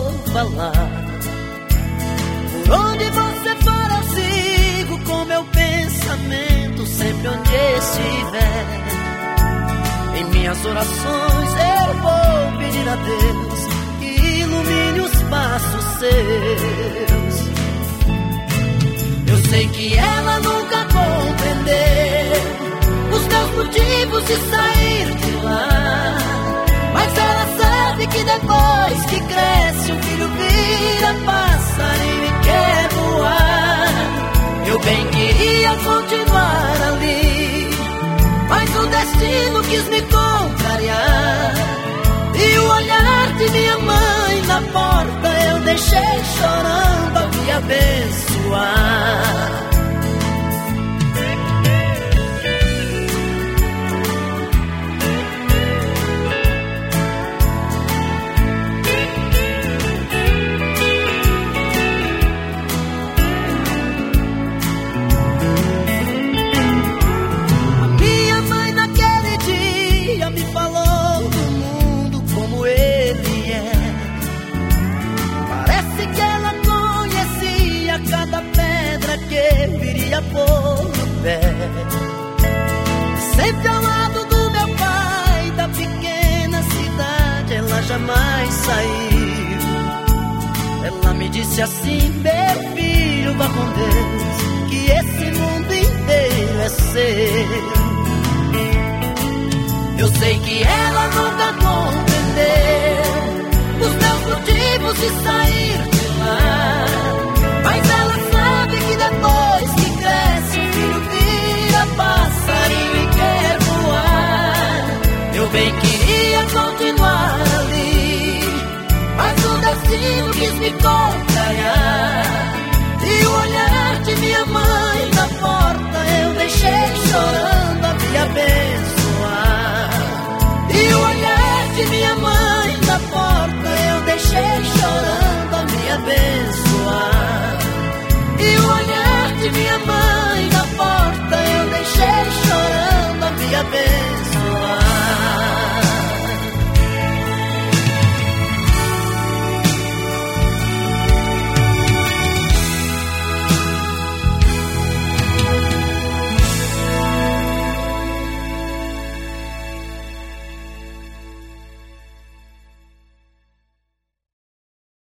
vou falar. Por onde você for eu sigo com meu pensamento, sempre onde estiver. Em minhas orações eu vou pedir a Deus que ilumine os passos seus. Eu sei que ela nunca compreendeu os meus motivos de sair de lá, mas ela sabe que depois que cresce um filho vira passarinho e quer voar. Eu bem queria continuar ali, mas o destino quis me contrariar. E o olhar de minha mãe na porta eu deixei chorando a me abençoar. Pôr no pé, sempre ao lado do meu pai, da pequena cidade ela jamais saiu. Ela me disse assim: meu filho, vá com Deus, que esse mundo inteiro é seu. Eu sei que ela nunca compreendeu os meus motivos de sair de lá, mas ela sabe que depois que cresce o filho vira passarinho e quer voar. Eu bem queria continuar ali, mas o destino quis me contrariar.